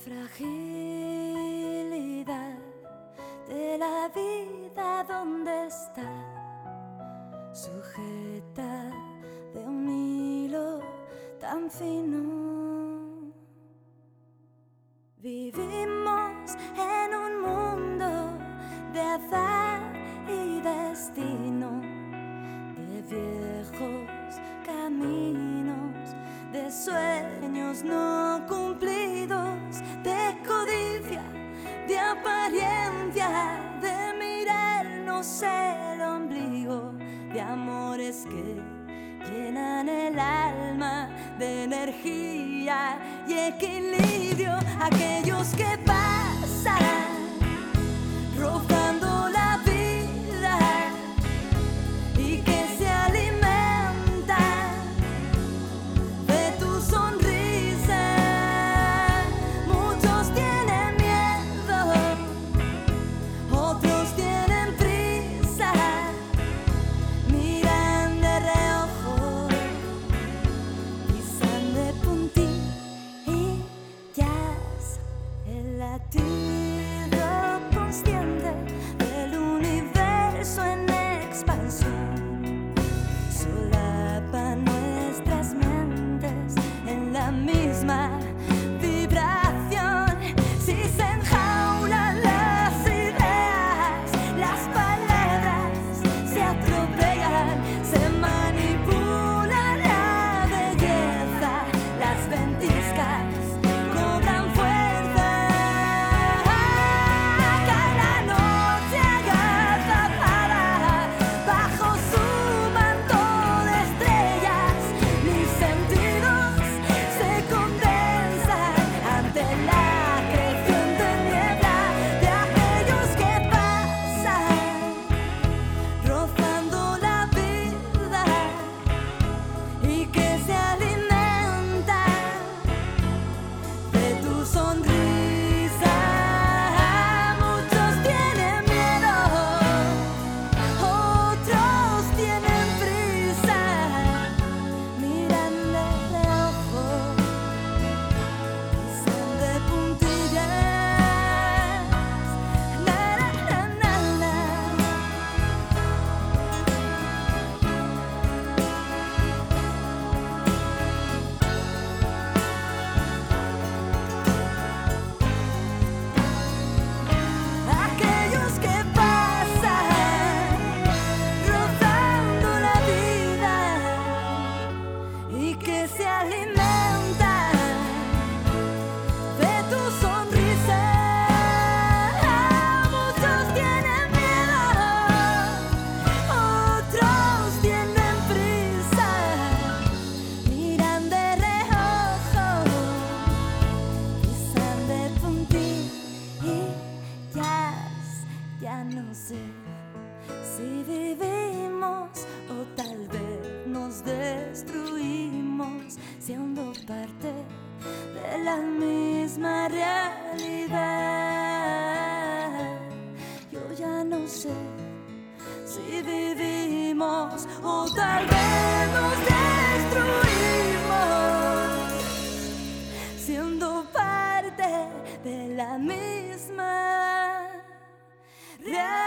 fragilidad de la vida, ¿dónde está? Sujeta de un hilo tan fino. Vivimos en un mundo de azar y destino, de viejos caminos, de sueños no cumplidos, de codicia, de apariencia, de mirarnos el ombligo, de amores que llenan el alma de energía y equilibrio. Aquellos que pasan rozando la vida y que se alimentan de tu sonrisa. Muchos tienen miedo, otros tienen prisa, miran de reojo, pisan de puntillas el latido consciente del universo en expansión. Solapan nuestras mentes en la misma vibración. Si se enjaulan las ideas, las palabras se atropellan, se manipula la belleza, las ventiscas cobran fuerza. Cada noche agazapada bajo su manto de estrellas, mis sentidos se condensan ante la creciente niebla de aquellos que pasan rozando la vida y que se alimentan de tu sonrisa. Muchos tienen miedo, otros tienen prisa, miran de reojo, pisan de puntillas. Na, na, na, na, na. Aquellos que pasan rozando la vida y que se alimentan de tu sonrisa. Muchos tienen miedo, otros tienen prisa, miran de reojo, pisan de puntillas. Ya no sé si vivimos o tal vez nos destruimos, siendo parte de la misma realidad. Yo ya no sé si vivimos o tal vez nos destruimos, siendo parte de la misma realidad.